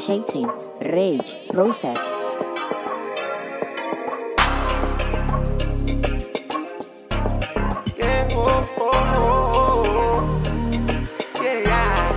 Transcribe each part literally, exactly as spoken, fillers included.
initiating rage process. Yeah, oh, oh, oh, oh. Yeah, yeah.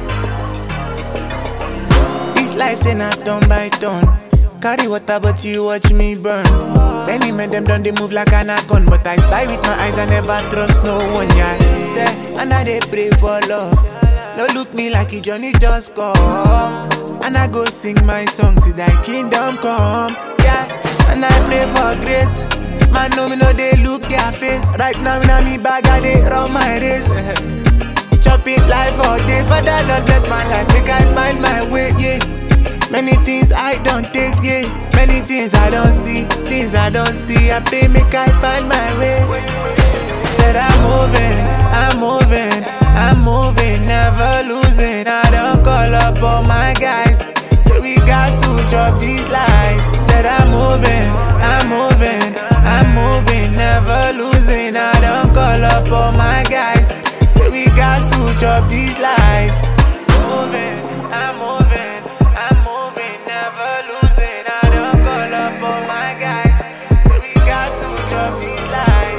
This life's in a turn by turn. Carry water, but you watch me burn. Many men them done they move like an icon, but I spy with my eyes, I never trust no one, yeah. Say, and I they pray for love. No look me like a Johnny just come. And I go sing my song till thy kingdom come, yeah. And I pray for grace. Man, no me know they look their face. Right now in me bag, I they run my race. Chop it life all day, Father Lord bless my life, make I find my way, yeah. Many things I don't take, yeah. Many things I don't see, things I don't see. I pray make I find my way. Said I'm moving, I'm moving, I'm moving, never losing. I don't call up all my guys, so we got to drop this life. Said I'm moving, I'm moving, I'm moving, never losing. I don't call up all my guys, so we got to drop this life. Moving, I'm moving, I'm moving, never losing. I don't call up all my guys, so we got to drop this life.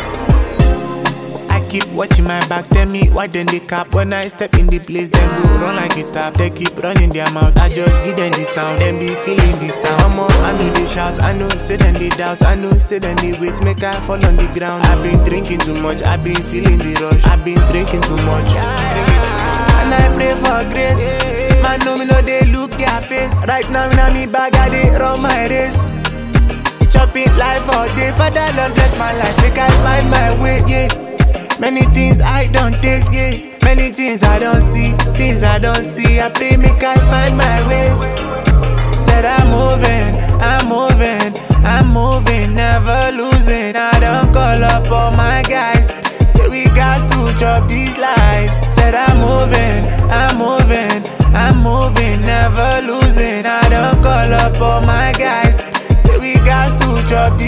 I keep watching my back, tell me why then they cap. When I step in the place, then go run like a tap. They keep running their mouth, I just give them the sound, then be feeling the sound. I'm on, I know they shout, I know, say then they doubt, I know, say then they wait, make I fall on the ground. I've been drinking too much, I've been feeling the rush, I've been drinking too much, drinking too much. And I pray for grace, man know me know they look their face. Right now in me bag, I they run my race. Chop it life all day, Father Lord bless my life, make I find my way, yeah. Many things I don't take, yeah. Many things I don't see, things I don't see. I pray make I find my way. Said I'm moving, I'm moving, I'm moving, never losing. I don't call up all my guys, so we got to drop this life. Said I'm moving, I'm moving, I'm moving, never losing. I don't call up all my guys, so we got to drop this